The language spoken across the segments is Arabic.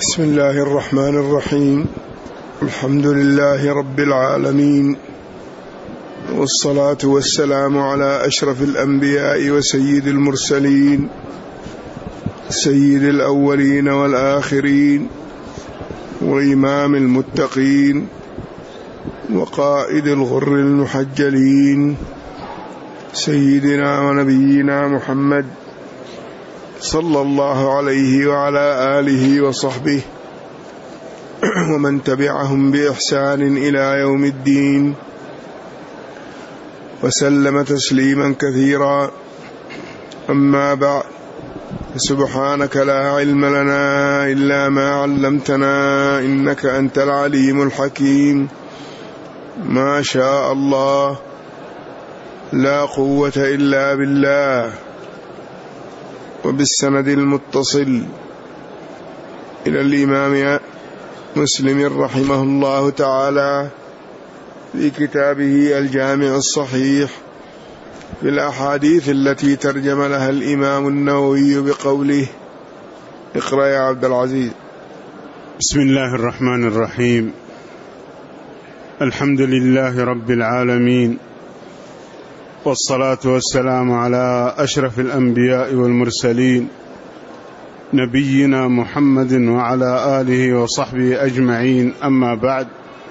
بسم الله الرحمن الرحيم. الحمد لله رب العالمين، والصلاة والسلام على أشرف الأنبياء وسيد المرسلين، سيد الأولين والآخرين، وإمام المتقين، وقائد الغر المحجلين، سيدنا ونبينا محمد صلى الله عليه وعلى آله وصحبه ومن تبعهم بإحسان إلى يوم الدين، وسلم تسليما كثيرا. أما بعد، سبحانك لا علم لنا إلا ما علمتنا إنك أنت العليم الحكيم. ما شاء الله، لا قوة إلا بالله. وبالسند المتصل إلى الإمام مسلم رحمه الله تعالى في كتابه الجامع الصحيح في الأحاديث التي ترجم لها الإمام النووي بقوله: اقرأ يا عبد العزيز. بسم الله الرحمن الرحيم. الحمد لله رب العالمين، والصلاة والسلام على أشرف الأنبياء والمرسلين، نبينا محمد وعلى آله وصحبه أجمعين. أما بعد،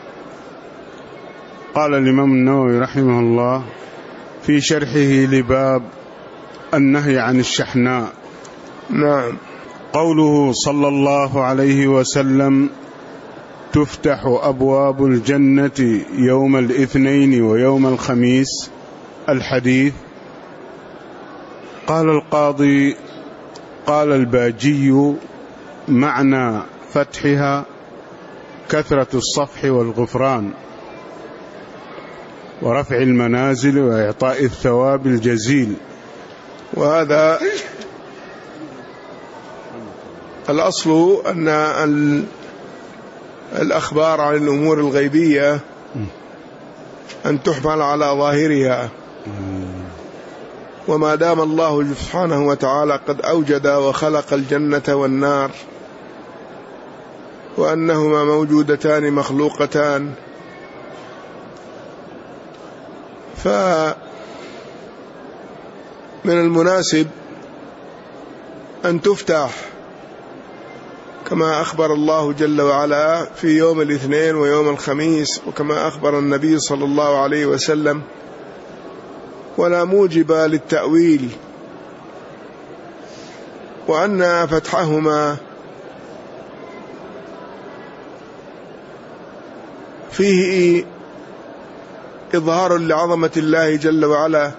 قال الإمام النووي رحمه الله في شرحه لباب النهي عن الشحناء: نعم. قوله صلى الله عليه وسلم: تفتح أبواب الجنة يوم الاثنين ويوم الخميس. الحديث. قال القاضي: قال الباجي: معنى فتحها كثرة الصفح والغفران ورفع المنازل وإعطاء الثواب الجزيل. وهذا الأصل، أن الأخبار عن الأمور الغيبية أن تحمل على ظاهرها، وما دام الله سبحانه وتعالى قد أوجد وخلق الجنة والنار، وأنهما موجودتان مخلوقتان، فمن المناسب أن تفتح كما أخبر الله جل وعلا في يوم الاثنين ويوم الخميس، وكما أخبر النبي صلى الله عليه وسلم، ولا موجب للتأويل، وأن فتحهما فيه إظهار لعظمة الله جل وعلا،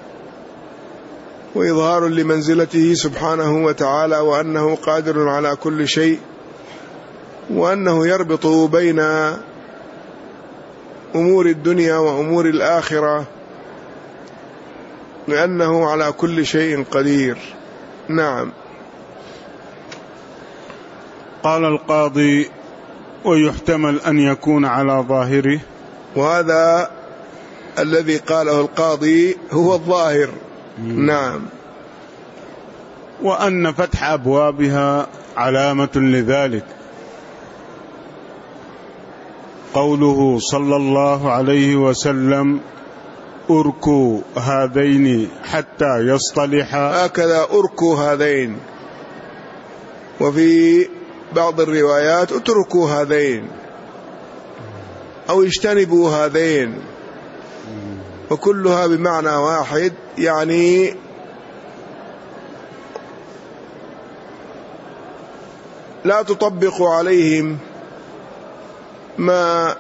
وإظهار لمنزلته سبحانه وتعالى، وأنه قادر على كل شيء، وأنه يربط بين أمور الدنيا وأمور الآخرة، لأنه على كل شيء قدير. نعم. قال القاضي: ويحتمل أن يكون على ظاهره. وهذا الذي قاله القاضي هو الظاهر. نعم. وأن فتح أبوابها علامة لذلك. قوله صلى الله عليه وسلم: أركوا هذين حتى يصطلحا. هكذا أركوا هذين، وفي بعض الروايات اتركوا هذين أو اجتنبوا هذين، وكلها بمعنى واحد، يعني لا تطبق عليهم ما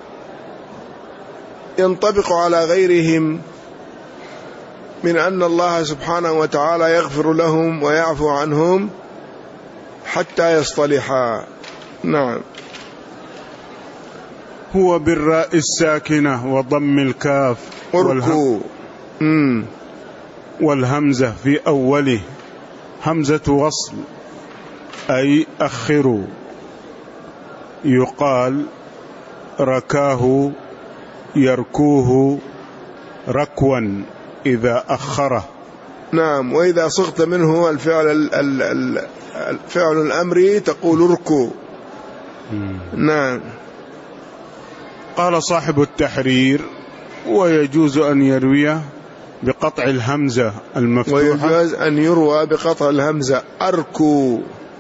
ينطبق على غيرهم من أن الله سبحانه وتعالى يغفر لهم ويعفو عنهم حتى يصطلحا. نعم. هو بالراء الساكنة وضم الكاف والهمزة في أوله همزة وصل، أي أخروا. يقال ركاه يركوه ركوا إذا أخره. نعم. وإذا صغت منه الفعل الأمر تقول اركوا. نعم. قال صاحب التحرير: ويجوز أن يرويه بقطع الهمزة المفتوحة. ويجوز أن يروى بقطع الهمزة أركو،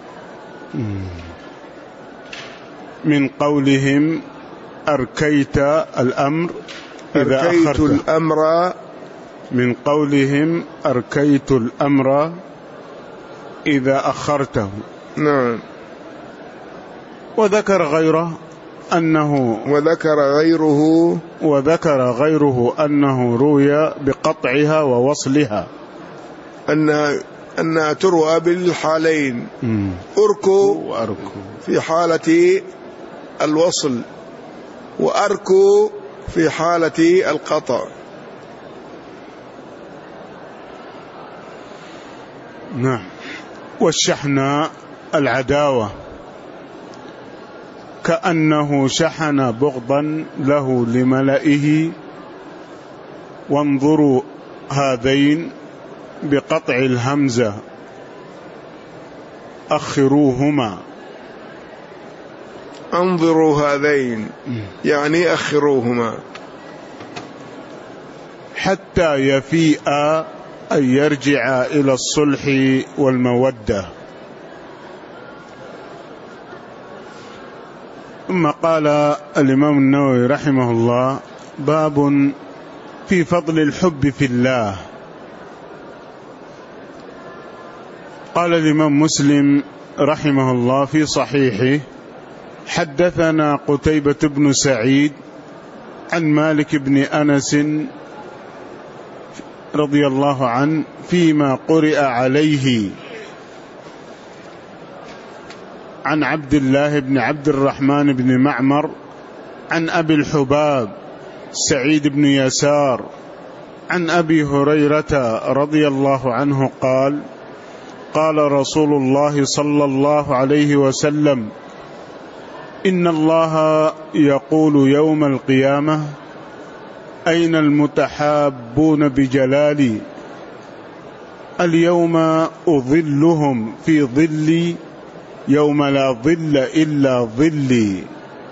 من قولهم أركيت الأمر إذا أخرت الأمر، من قولهم أركيت الأمر إذا أخرته. نعم. وذكر غيره أنه روي بقطعها ووصلها، أنها تروى بالحالين، أركو في حالة الوصل، وأركو في حالة القطع. نعم. والشحناء العداوة، كأنه شحن بغضا له لملئه، وانظروا هذين بقطع الهمزة أخروهما. انظروا هذين يعني أخروهما حتى يفيء أن يرجع إلى الصلح والمودة. ثم قال الإمام النووي رحمه الله: باب في فضل الحب في الله. قال الإمام مسلم رحمه الله في صحيحه: حدثنا قتيبة بن سعيد عن مالك بن أنس رضي الله عنه فيما قرئ عليه عن عبد الله بن عبد الرحمن بن معمر عن أبي الحباب سعيد بن يسار عن أبي هريرة رضي الله عنه قال: قال رسول الله صلى الله عليه وسلم: إن الله يقول يوم القيامة: أين المتحابون بجلالي؟ اليوم أظلهم في ظلي يوم لا ظل إلا ظلي.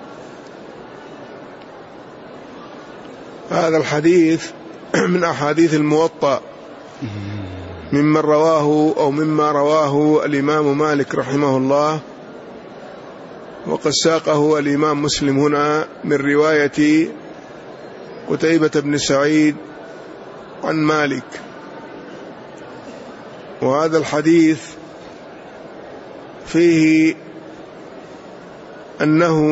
هذا الحديث من أحاديث الموطأ مما رواه الإمام مالك رحمه الله، وقد ساقه الإمام مسلم هنا من رواية قتيبة بن سعيد عن مالك. وهذا الحديث فيه أنه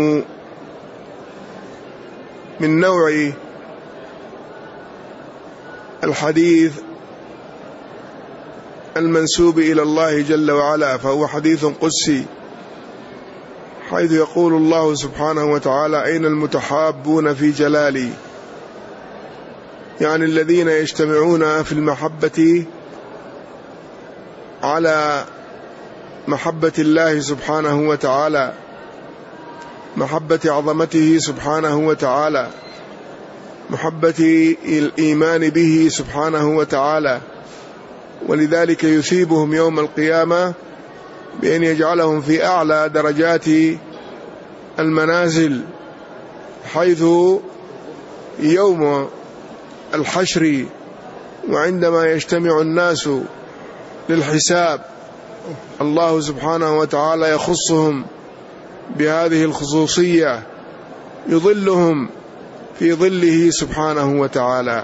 من نوع الحديث المنسوب إلى الله جل وعلا، فهو حديث قدسي، حيث يقول الله سبحانه وتعالى: أين المتحابون في جلالي؟ يعني الذين يجتمعون في المحبة على محبة الله سبحانه وتعالى، محبة عظمته سبحانه وتعالى، محبة الإيمان به سبحانه وتعالى. ولذلك يثيبهم يوم القيامة بأن يجعلهم في أعلى درجات المنازل، حيث يوم الحشر وعندما يجتمع الناس للحساب الله سبحانه وتعالى يخصهم بهذه الخصوصية، يظلهم في ظله سبحانه وتعالى.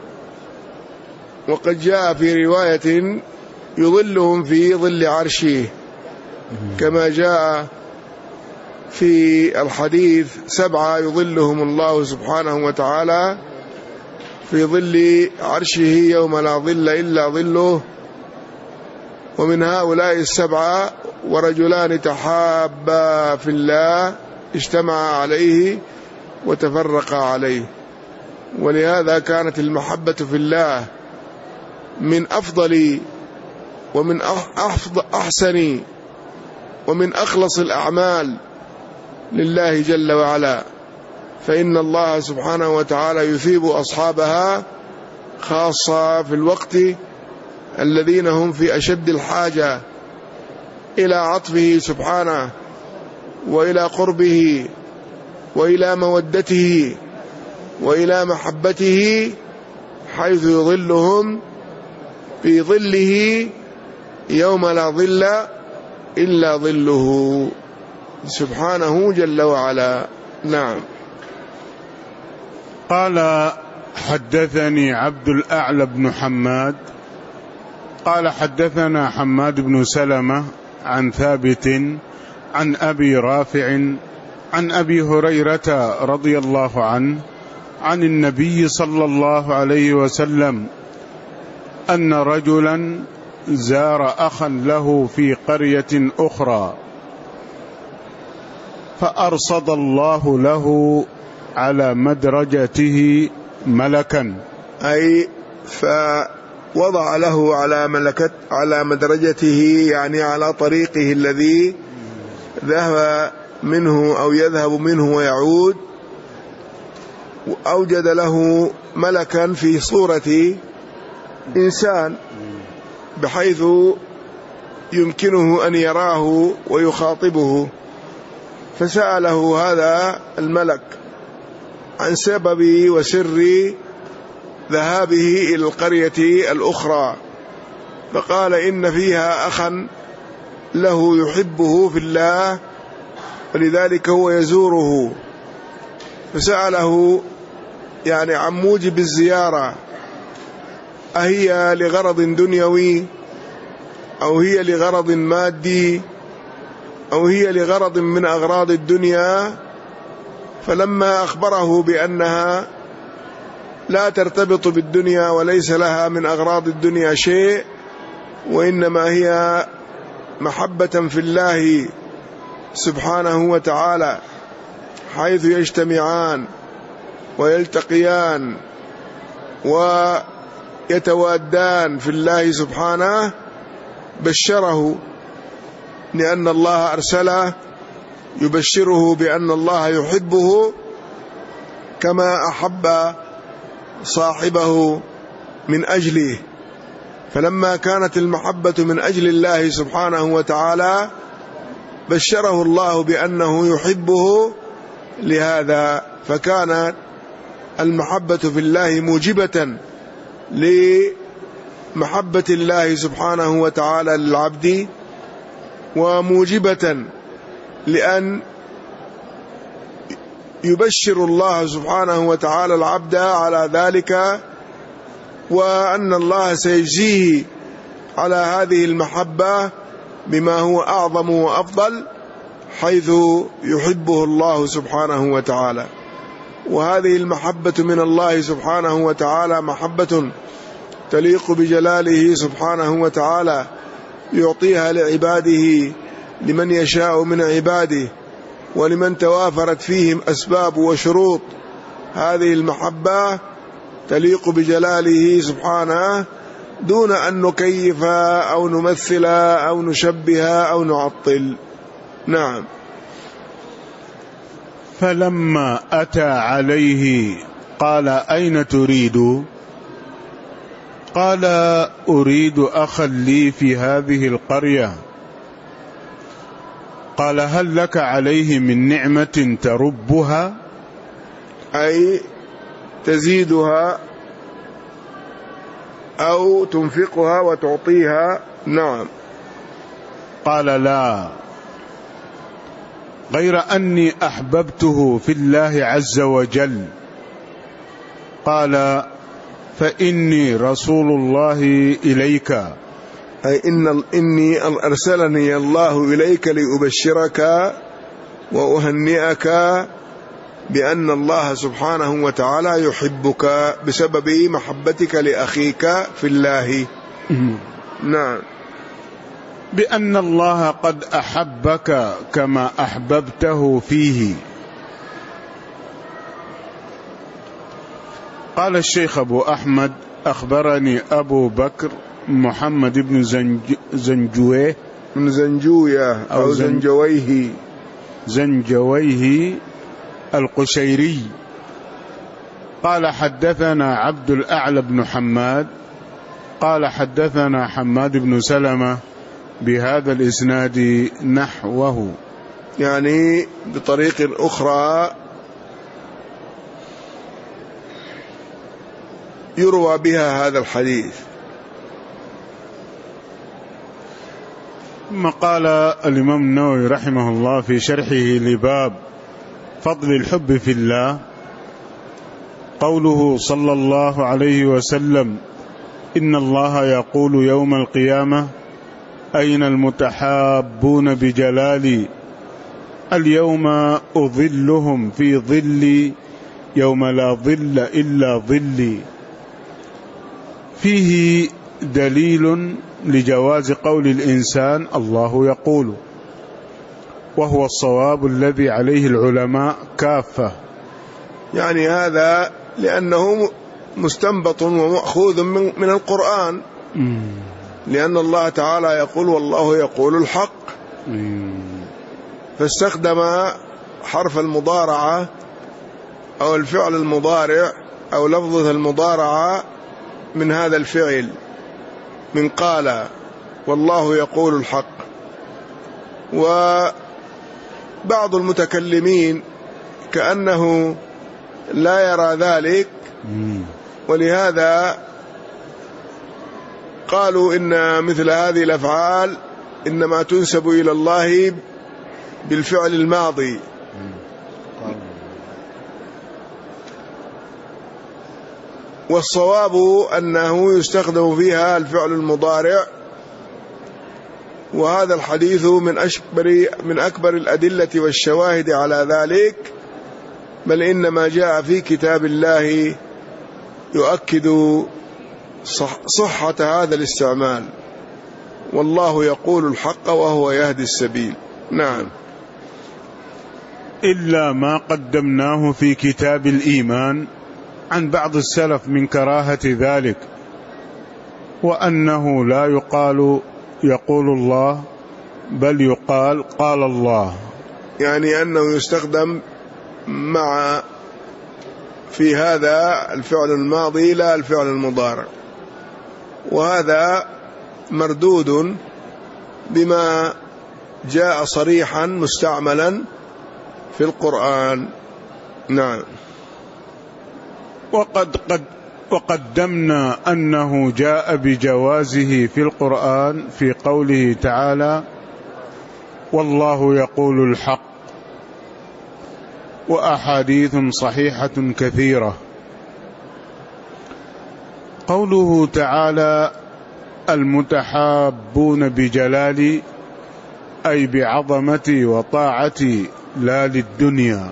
وقد جاء في رواية: يظلهم في ظل عرشه، كما جاء في الحديث: 7 يظلهم الله سبحانه وتعالى في ظل عرشه يوم لا ظل إلا ظله. ومن هؤلاء 7 ورجلان تحابا في الله اجتمعا عليه وتفرقا عليه. ولهذا كانت المحبة في الله من أفضل ومن أحسن ومن أخلص الأعمال لله جل وعلا، فإن الله سبحانه وتعالى يثيب أصحابها خاصة في الوقت الذين هم في أشد الحاجة إلى عطفه سبحانه وإلى قربه وإلى مودته وإلى محبته، حيث يظلهم في ظله يوم لا ظل إلا ظله سبحانه جل وعلا. نعم. قال: حدثني عبد الأعلى بن حماد قال: حدثنا حماد بن سلمة عن ثابت عن أبي رافع عن أبي هريرة رضي الله عنه عن النبي صلى الله عليه وسلم أن رجلا زار أخا له في قرية أخرى، فأرصد الله له على مدرجته ملكا، أي فوضع له على مدرجته، يعني على طريقه الذي ذهب منه أو يذهب منه ويعود، أوجد له ملكا في صورة إنسان بحيث يمكنه أن يراه ويخاطبه. فسأله هذا الملك عن سبب وسر ذهابه إلى القرية الأخرى، فقال: إن فيها أخا له يحبه في الله، ولذلك هو يزوره. فسأله يعني عن موجب الزيارة، أهي لغرض دنيوي أو هي لغرض مادي أو هي لغرض من أغراض الدنيا؟ فلما أخبره بأنها لا ترتبط بالدنيا وليس لها من أغراض الدنيا شيء، وإنما هي محبة في الله سبحانه وتعالى، حيث يجتمعان ويلتقيان ويتوادان في الله سبحانه، بشره لأن الله أرسله يبشره بأن الله يحبه كما أحب صاحبه من أجله. فلما كانت المحبة من أجل الله سبحانه وتعالى بشره الله بأنه يحبه لهذا، فكانت المحبة في الله موجبة لمحبة الله سبحانه وتعالى للعبد، وموجبة لأن يبشر الله سبحانه وتعالى العبد على ذلك، وأن الله سيجزيه على هذه المحبة بما هو أعظم وأفضل، حيث يحبه الله سبحانه وتعالى. وهذه المحبة من الله سبحانه وتعالى محبة تليق بجلاله سبحانه وتعالى، يعطيها لعباده لمن يشاء من عباده، ولمن توافرت فيهم أسباب وشروط هذه المحبة تليق بجلاله سبحانه، دون أن نكيف أو نمثل أو نشبه أو نعطل. نعم. فلما أتى عليه قال: أين تريد؟ قال: أريد أخا لي في هذه القرية. قال: هل لك عليه من نعمة تربها؟ أي تزيدها أو تنفقها وتعطيها. نعم. قال: لا، غير أني أحببته في الله عز وجل. قال: فإني رسول الله إليك، أي إني أرسلني الله إليك لأبشرك وأهنئك بأن الله سبحانه وتعالى يحبك بسبب محبتك لأخيك في الله. نعم. بأن الله قد أحبك كما أحببته فيه. قال الشيخ أبو أحمد: أخبرني أبو بكر محمد بن زنجويه من زنجوية أو زنجويه القشيري قال: حدثنا عبد الأعلى بن حماد قال: حدثنا حماد بن سلمة بهذا الإسناد نحوه. يعني بطريق أخرى يروى بها هذا الحديث. ثم قال الإمام النووي رحمه الله في شرحه لباب فضل الحب في الله: قوله صلى الله عليه وسلم: إن الله يقول يوم القيامة: أين المتحابون بجلالي؟ اليوم أظلهم في ظلي يوم لا ظل إلا ظلي. فيه دليل لجواز قول الإنسان الله يقول، وهو الصواب الذي عليه العلماء كافة. يعني هذا لأنه مستنبط ومأخوذ من القرآن، لأن الله تعالى يقول والله يقول الحق، فاستخدم حرف المضارعة أو الفعل المضارع أو لفظة المضارعة من هذا الفعل، من قال والله يقول الحق. وبعض المتكلمين كأنه لا يرى ذلك، ولهذا قالوا إن مثل هذه الأفعال إنما تنسب إلى الله بالفعل الماضي، والصواب أنه يستخدم فيها الفعل المضارع. وهذا الحديث من أكبر الأدلة والشواهد على ذلك، بل إنما جاء في كتاب الله يؤكد صحة هذا الاستعمال: والله يقول الحق وهو يهدي السبيل. نعم. إلا ما قدمناه في كتاب الإيمان عن بعض السلف من كراهة ذلك، وأنه لا يقال يقول الله، بل يقال قال الله، يعني أنه يستخدم مع في هذا الفعل الماضي لا الفعل المضارع، وهذا مردود بما جاء صريحا مستعملا في القرآن. نعم. وقدمنا أنه جاء بجوازه في القرآن في قوله تعالى: والله يقول الحق، وأحاديث صحيحة كثيرة. قوله تعالى: المتحابون بجلالي، أي بعظمتي وطاعتي لا للدنيا.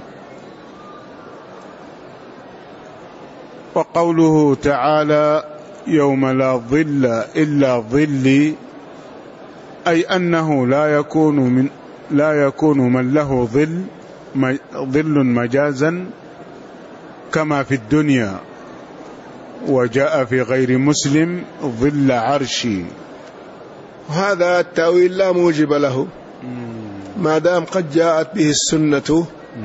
وقوله تعالى: يوم لا ظل إلا ظلي، أي أنه لا يكون من له ظل مجازا كما في الدنيا. وجاء في غير مسلم: ظل عرشي. هذا التأويل لا موجب له ما دام قد جاءت به السنة،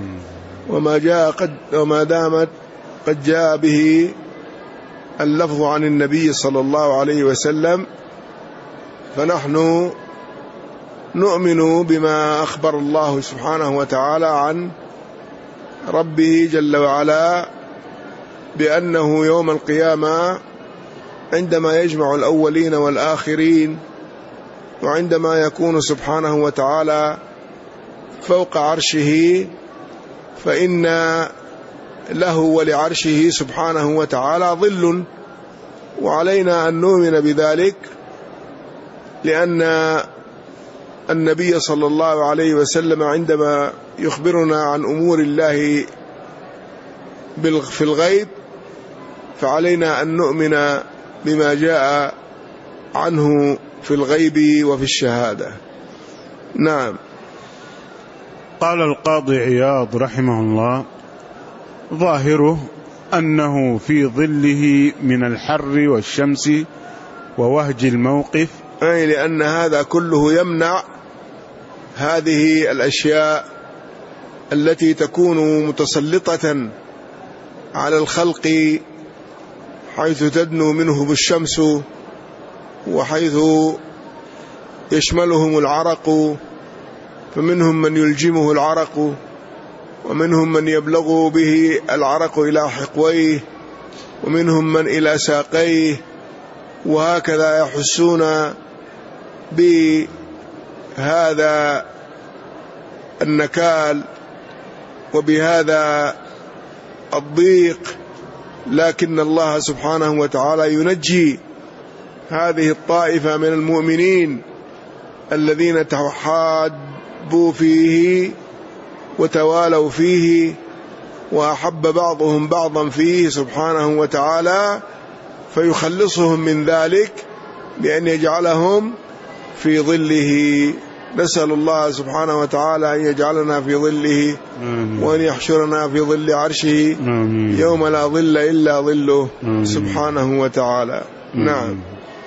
وما دامت قد جاء به اللفظ عن النبي صلى الله عليه وسلم، فنحن نؤمن بما أخبر الله سبحانه وتعالى عن ربه جل وعلا، بأنه يوم القيامة عندما يجمع الأولين والآخرين، وعندما يكون سبحانه وتعالى فوق عرشه، فإن له ولعرشه سبحانه وتعالى ظل، وعلينا أن نؤمن بذلك، لأن النبي صلى الله عليه وسلم عندما يخبرنا عن أمور الله في الغيب، فعلينا أن نؤمن بما جاء عنه في الغيب وفي الشهادة. نعم. قال القاضي عياض رحمه الله: ظاهره أنه في ظله من الحر والشمس ووهج الموقف، أي لأن هذا كله يمنع هذه الأشياء التي تكون متسلطة على الخلق، حيث تدنو منهم الشمس، وحيث يشملهم العرق، فمنهم من يلجمه العرق، ومنهم من يبلغ به العرق إلى حقويه، ومنهم من إلى ساقيه، وهكذا يحسون بهذا النكال وبهذا الضيق، لكن الله سبحانه وتعالى ينجي هذه الطائفة من المؤمنين الذين تحابوا فيه وتوالوا فيه وأحب بعضهم بعضا فيه سبحانه وتعالى، فيخلصهم من ذلك بأن يجعلهم في ظله. نسأل الله سبحانه وتعالى أن يجعلنا في ظله وأن يحشرنا في ظل عرشه يوم لا ظل إلا ظله سبحانه وتعالى. نعم.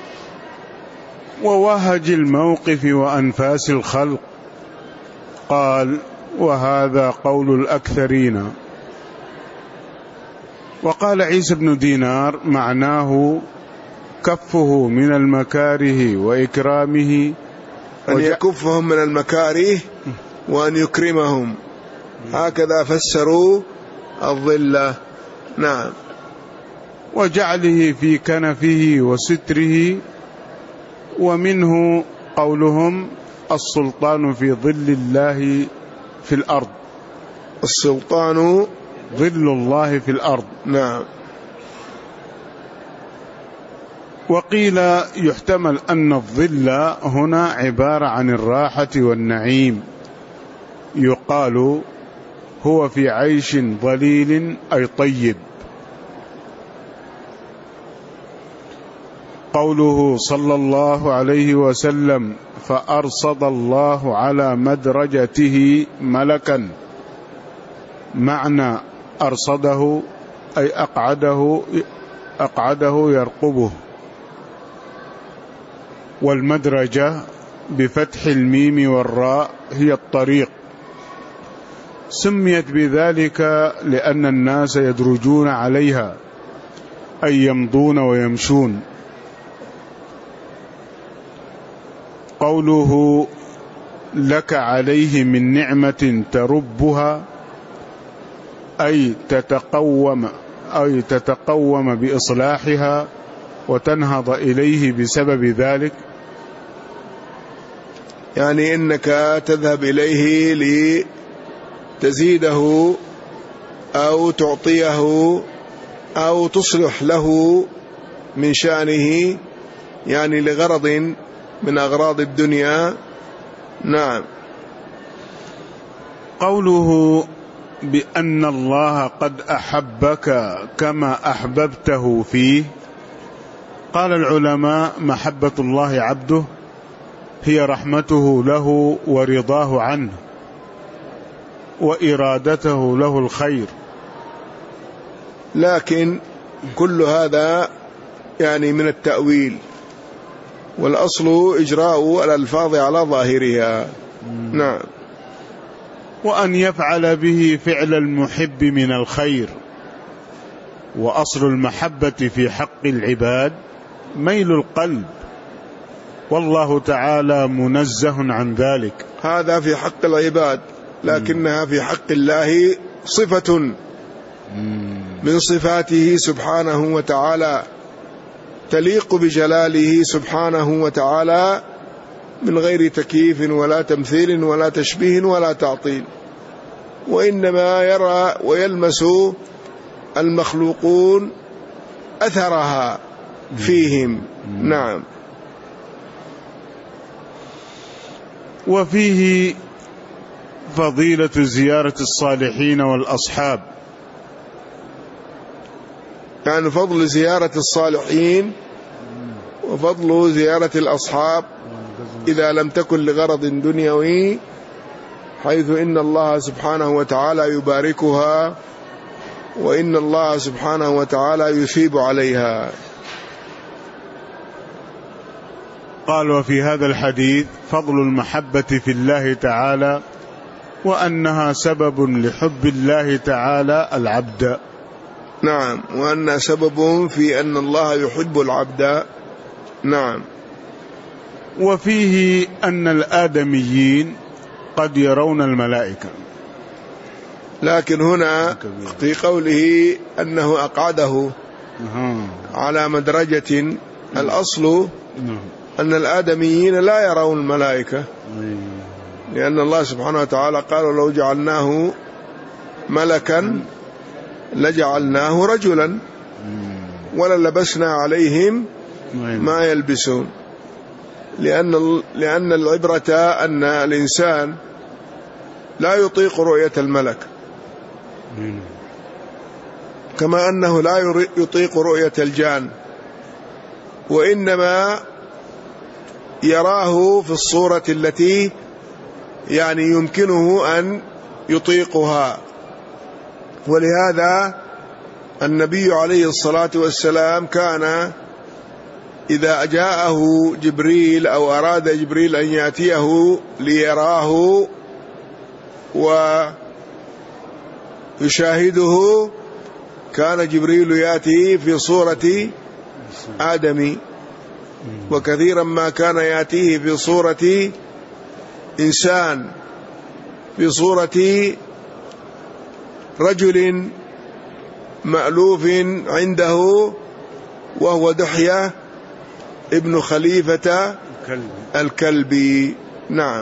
ووهج الموقف وأنفاس الخلق. قال: وهذا قول الأكثرين. وقال عيسى بن دينار: معناه كفه من المكاره وإكرامه، أن يكفهم من المكاره وأن يكرمهم، هكذا فسروا الظلة. نعم. وجعله في كنفه وستره. ومنه قولهم: السلطان في ظل الله في الأرض. السلطان ظل الله في الأرض. نعم. وقيل يحتمل أن الظل هنا عبارة عن الراحة والنعيم، يقال هو في عيش ظليل أي طيب. قوله صلى الله عليه وسلم: فأرصد الله على مدرجته ملكا. معنى أرصده أي أقعده يرقبه. والمدرجة بفتح الميم والراء هي الطريق، سميت بذلك لأن الناس يدرجون عليها أي يمضون ويمشون. قوله لك عليه من نعمة تربها أي تتقوم بإصلاحها وتنهض إليه بسبب ذلك، يعني إنك تذهب إليه لتزيده أو تعطيه أو تصلح له من شأنه، يعني لغرض من أغراض الدنيا. نعم. قوله بأن الله قد أحبك كما أحببته فيه. قال العلماء: محبة الله عبده هي رحمته له ورضاه عنه وإرادته له الخير. لكن كل هذا يعني من التأويل، والأصل إجراء الألفاظ على ظاهرها. نعم. وأن يفعل به فعل المحب من الخير. وأصل المحبة في حق العباد ميل القلب، والله تعالى منزه عن ذلك. هذا في حق العباد، لكنها في حق الله صفة من صفاته سبحانه وتعالى، تليق بجلاله سبحانه وتعالى من غير تكييف ولا تمثيل ولا تشبيه ولا تعطيل، وإنما يرى ويلمس المخلوقون أثرها فيهم. نعم. وفيه فضيلة زيارة الصالحين والأصحاب، يعني فضل زيارة الصالحين وفضل زيارة الأصحاب إذا لم تكن لغرض دنيوي، حيث إن الله سبحانه وتعالى يباركها وإن الله سبحانه وتعالى يثيب عليها. قال: وفي هذا الحديث فضل المحبة في الله تعالى، وأنها سبب لحب الله تعالى العبد. نعم. وأنها سبب في أن الله يحب العبد. نعم. وفيه أن الآدميين قد يرون الملائكة. لكن هنا في قوله أنه أقعده على مدرجة، الأصل أن الآدميين لا يرون الملائكة، لأن الله سبحانه وتعالى قال لو جعلناه ملكا لجعلناه رجلا وللبسنا عليهم ما يلبسون، لأن العبرة أن الإنسان لا يطيق رؤية الملك، كما أنه لا يطيق رؤية الجان، وإنما يراه في الصورة التي يعني يمكنه أن يطيقها. ولهذا النبي عليه الصلاة والسلام كان إذا جاءه جبريل أو أراد جبريل أن يأتيه ليراه ويشاهده، كان جبريل يأتي في صورة آدمي، وكثيرا ما كان يأتيه في صورة إنسان، في صورة رجل مألوف عنده وهو دحية ابن خليفة الكلبي. نعم.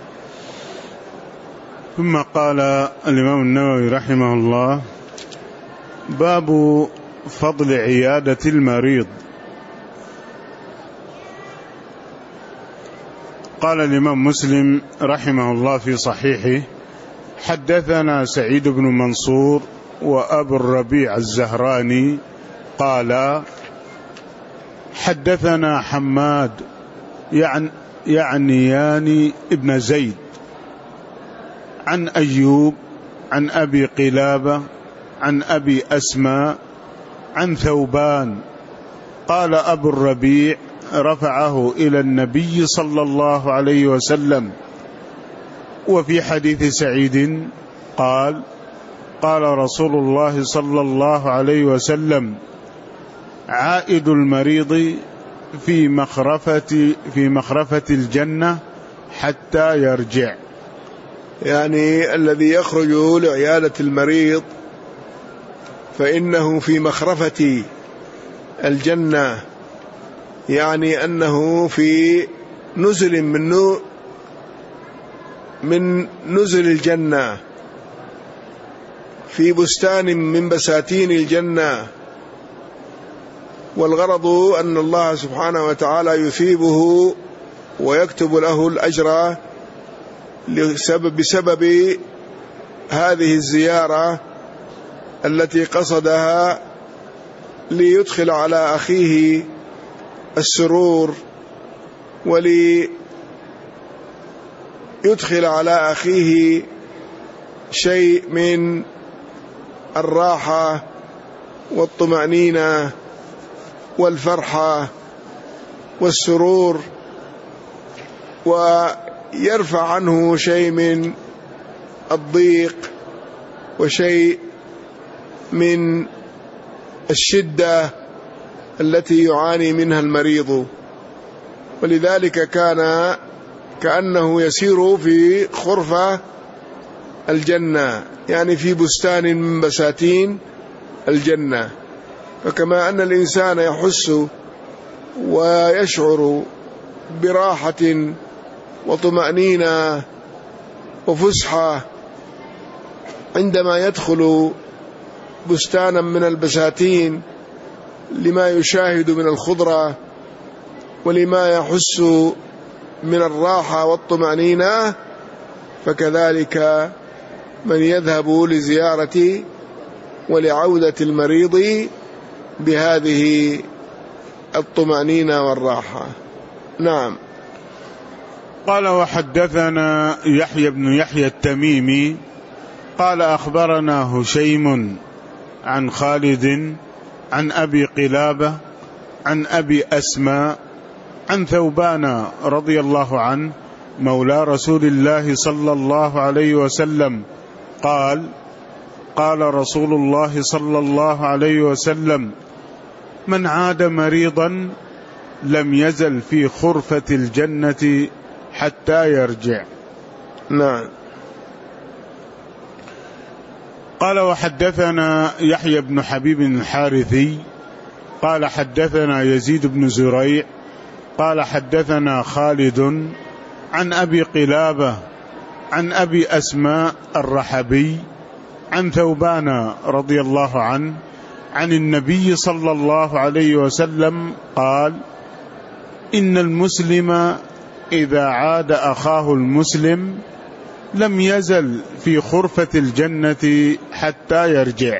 ثم قال الإمام النووي رحمه الله: باب فضل عيادة المريض. قال الإمام مسلم رحمه الله في صحيحه: حدثنا سعيد بن منصور وأبو الربيع الزهراني قال حدثنا حماد يعني ابن زيد عن أيوب عن أبي قلابة عن أبي أسماء عن ثوبان قال أبو الربيع رفعه إلى النبي صلى الله عليه وسلم. وفي حديث سعيد قال رسول الله صلى الله عليه وسلم: عائد المريض في مخرفة الجنة حتى يرجع. يعني الذي يخرج لعيادة المريض فإنه في مخرفة الجنة، يعني أنه في نزل من نزل الجنة، في بستان من بساتين الجنة. والغرض أن الله سبحانه وتعالى يثيبه ويكتب له الأجر بسبب هذه الزيارة التي قصدها ليدخل على أخيه السرور، وليدخل على أخيه شيء من الراحة والطمأنينة والفرحة والسرور، ويرفع عنه شيء من الضيق وشيء من الشدة التي يعاني منها المريض. ولذلك كان كأنه يسير في خرفة الجنة، يعني في بستان من بساتين الجنة. فكما أن الإنسان يحس ويشعر براحة وطمأنينة وفسحة عندما يدخل بستانا من البساتين لما يشاهد من الخضرة ولما يحس من الراحة والطمأنينة، فكذلك من يذهب لزيارة ولعودة المريض بهذه الطمأنينة والراحة. نعم. قال وحدثنا يحيى بن يحيى التميمي قال أخبرنا هشيم عن خالد عن أبي قلابة عن أبي أسماء عن ثوبان رضي الله عنه مولى رسول الله صلى الله عليه وسلم قال رسول الله صلى الله عليه وسلم: من عاد مريضا لم يزل في خرفة الجنة حتى يرجع. نعم. قال وحدثنا يحيى بن حبيب الحارثي قال حدثنا يزيد بن زريع قال حدثنا خالد عن أبي قلابة عن أبي أسماء الرحبي عن ثوبان رضي الله عنه عن النبي صلى الله عليه وسلم قال: إن المسلم إذا عاد أخاه المسلم لم يزل في خرفة الجنة حتى يرجع.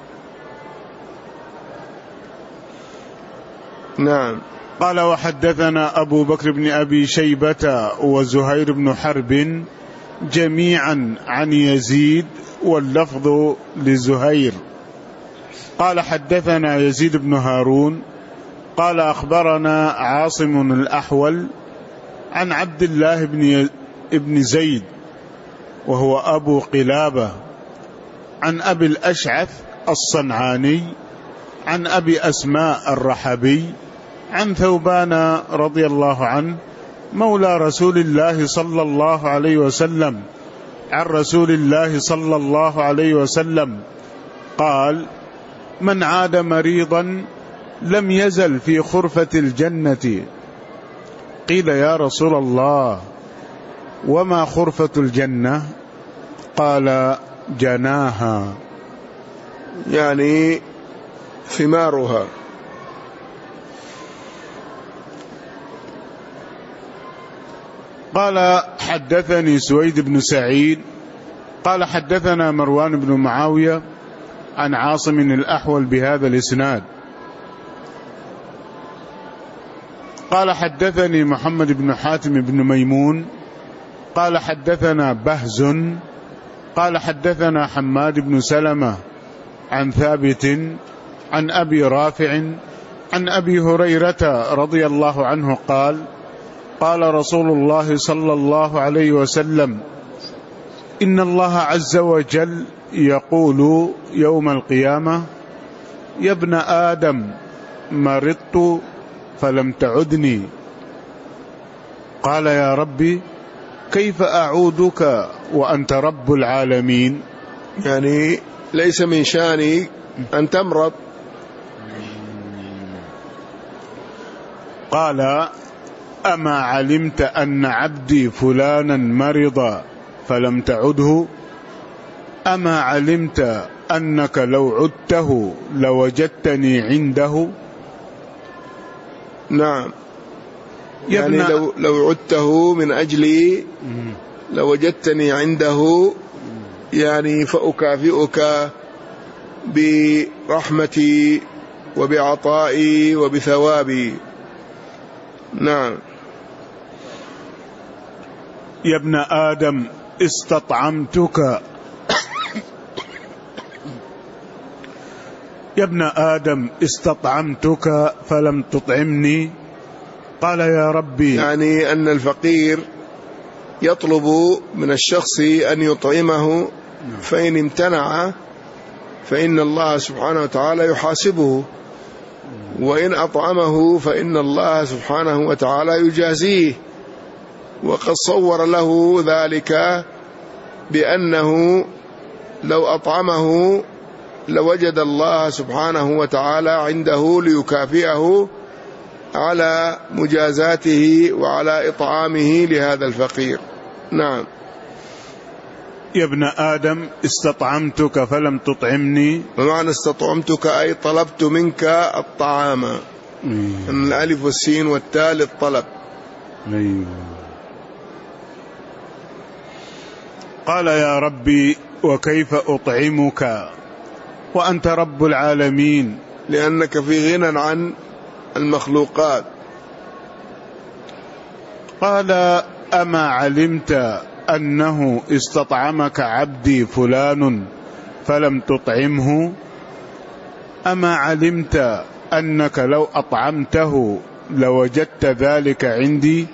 نعم. قال وحدثنا أبو بكر بن أبي شيبة وزهير بن حرب جميعا عن يزيد واللفظ لزهير قال حدثنا يزيد بن هارون قال أخبرنا عاصم الأحول عن عبد الله بن زيد وهو أبو قلابة عن أبي الأشعث الصنعاني عن أبي أسماء الرحبي عن ثوبان رضي الله عنه مولى رسول الله صلى الله عليه وسلم عن رسول الله صلى الله عليه وسلم قال: من عاد مريضا لم يزل في خرفة الجنة. قيل: يا رسول الله وما خرفة الجنة؟ قال: جناها، يعني ثمارها. قال حدثني سويد بن سعيد قال حدثنا مروان بن معاوية عن عاصم الأحول بهذا الإسناد. قال حدثني محمد بن حاتم بن ميمون قال حدثنا بهز قال حدثنا حماد بن سلمة عن ثابت عن أبي رافع عن أبي هريرة رضي الله عنه قال: قال رسول الله صلى الله عليه وسلم: إن الله عز وجل يقول يوم القيامة: يا ابن آدم مرضت فلم تعدني. قال: يا ربي كيف أعودك وأنت رب العالمين؟ يعني ليس من شاني أن تمرض. قال: أما علمت أن عبدي فلانا مرض فلم تعده؟ أما علمت أنك لو عدته لوجدتني عنده؟ نعم، يعني لو عدته من أجلي لوجدتني عنده، يعني فأكافئك برحمتي وبعطائي وبثوابي. نعم. يا ابن آدم استطعمتك يا ابن آدم استطعمتك فلم تطعمني. قال: يا ربي، يعني أن الفقير يطلب من الشخص أن يطعمه، فإن امتنع فإن الله سبحانه وتعالى يحاسبه، وإن أطعمه فإن الله سبحانه وتعالى يجازيه. وقد صور له ذلك بأنه لو أطعمه لوجد الله سبحانه وتعالى عنده ليكافئه على مجازاته وعلى إطعامه لهذا الفقير. نعم. يا ابن آدم استطعمتك فلم تطعمني. بمعنى استطعمتك أي طلبت منك الطعام. أن الألف والسين والتاء للطلب. قال: يا ربي وكيف أطعمك وأنت رب العالمين؟ لأنك في غنى عن المخلوقات. قال: أما علمت أنه استطعمك عبدي فلان فلم تطعمه؟ أما علمت أنك لو أطعمته لوجدت ذلك عندي؟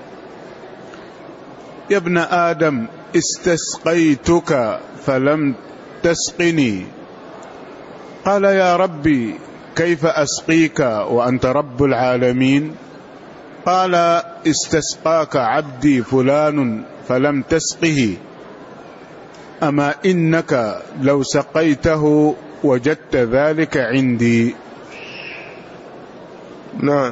يا ابن آدم استسقيتك فلم تسقني. قال: يا ربي كيف أسقيك وأنت رب العالمين؟ قال: استسقاك عبدي فلان فلم تسقه، أما إنك لو سقيته وجدت ذلك عندي. نعم.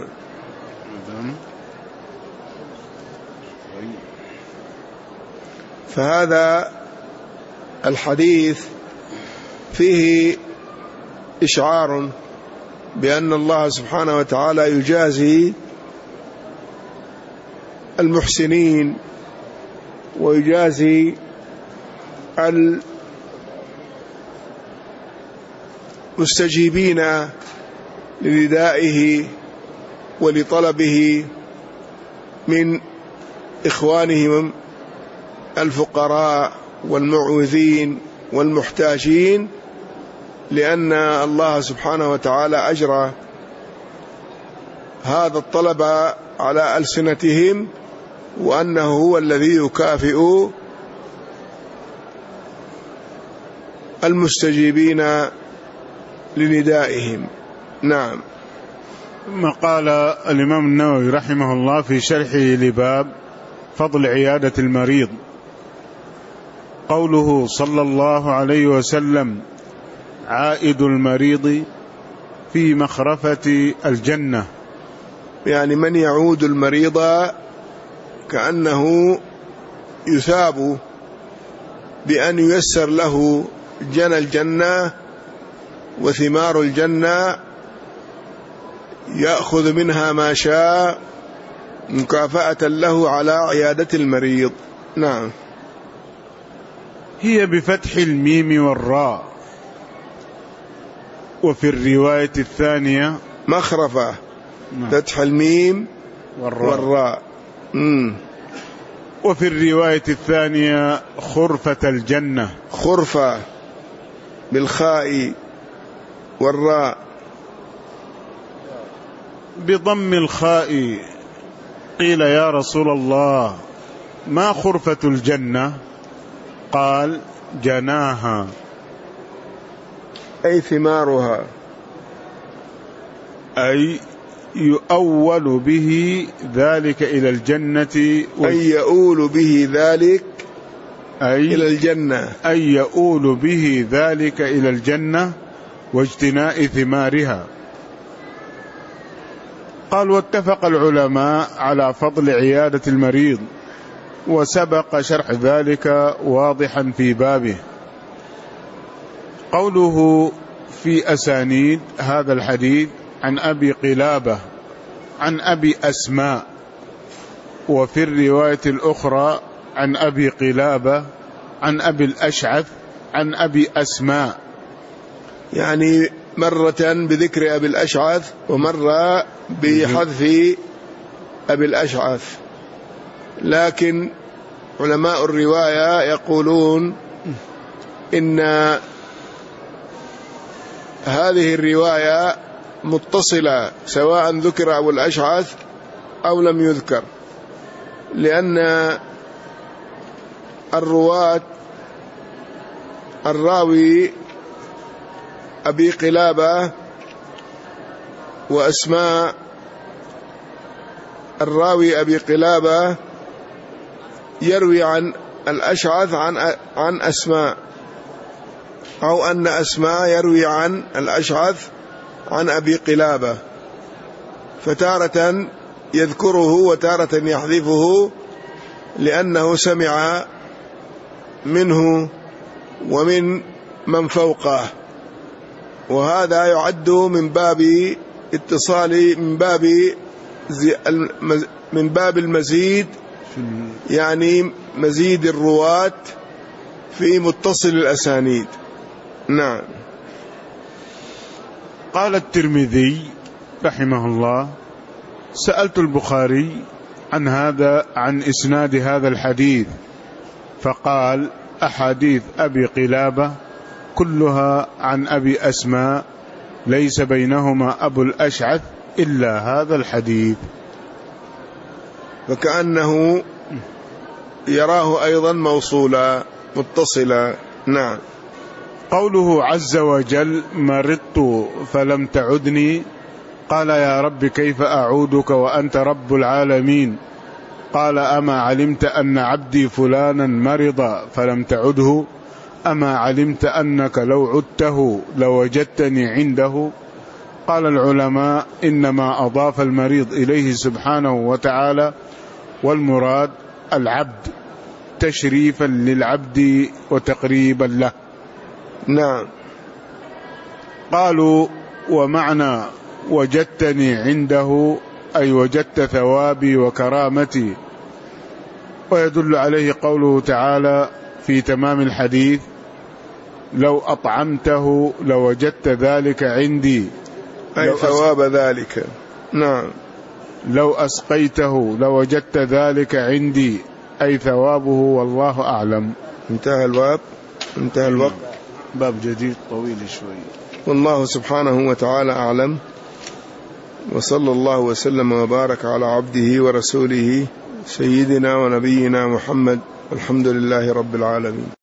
فهذا الحديث فيه إشعار بأن الله سبحانه وتعالى يجازي المحسنين ويجازي المستجيبين لندائه ولطلبه من إخوانهم الفقراء والمعوذين والمحتاجين، لأن الله سبحانه وتعالى أجرى هذا الطلب على ألسنتهم، وأنه هو الذي يكافئ المستجيبين لندائهم. نعم. ثم قال الإمام النووي رحمه الله في شرحه لباب فضل عيادة المريض، قوله صلى الله عليه وسلم: عائد المريض في مخرفة الجنة، يعني من يعود المريض كأنه يثاب بأن ييسر له جنى الجنة وثمار الجنة، يأخذ منها ما شاء مكافأة له على عيادة المريض. نعم. هي بفتح الميم والراء، وفي الرواية الثانية مخرفة، فتح الميم والراء. وفي الرواية الثانية خرفة الجنة، خرفة بالخاء والراء. بضم الخاء. قيل: يا رسول الله، ما خرفة الجنة؟ قال: جناها، أي ثمارها، أي يؤول به ذلك إلى الجنة، أي يؤول به ذلك إلى الجنة، أي يؤول به ذلك إلى الجنة واجتناء ثمارها. قال: واتفق العلماء على فضل عيادة المريض، وسبق شرح ذلك واضحا في بابه. قوله في أسانيد هذا الحديث عن أبي قلابة عن أبي أسماء، وفي الرواية الأخرى عن أبي قلابة عن أبي الأشعث عن أبي أسماء، يعني مرة بذكر أبي الأشعث ومرة بحذف أبي الأشعث. لكن علماء الرواية يقولون إن هذه الرواية متصلة سواء ذكر أبو الأشعث أو لم يذكر، لأن الراوي أبي قلابة وأسماء، الراوي أبي قلابة يروي عن الأشعث عن أسماء، أو أن أسماء يروي عن الأشعث عن أبي قلابة، فتارة يذكره وتارة يحذفه لأنه سمع منه ومن من فوقه، وهذا يعد من باب اتصال، من باب المزيد، يعني مزيد الرواة في متصل الأسانيد. نعم. قال الترمذي رحمه الله: سألت البخاري عن إسناد هذا الحديث، فقال: أحاديث أبي قلابة كلها عن أبي أسماء، ليس بينهما أبو الأشعث إلا هذا الحديث. وكأنه يراه أيضا موصولا متصلا. نعم. قوله عز وجل: مرضت فلم تعدني، قال: يا رب كيف أعودك وأنت رب العالمين؟ قال أما علمت أن عبدي فلانا مرض فلم تعده؟ أما علمت أنك لو عدته لوجدتني عنده؟ قال العلماء إنما أضاف المريض إليه سبحانه وتعالى، والمراد العبد تشريفا للعبد وتقريبا له. نعم. قالوا ومعنى وجدتني عنده أي وجدت ثوابي وكرامتي، ويدل عليه قوله تعالى في تمام الحديث: لو أطعمته لوجدت ذلك عندي، أي ثواب ذلك. نعم. لو أسقيته لوجدت ذلك عندي، أي ثوابه، والله أعلم. انتهى الباب، انتهى الوقت. باب جديد طويل شوي. والله سبحانه وتعالى أعلم، وصلى الله وسلم وبارك على عبده ورسوله سيدنا ونبينا محمد، والحمد لله رب العالمين.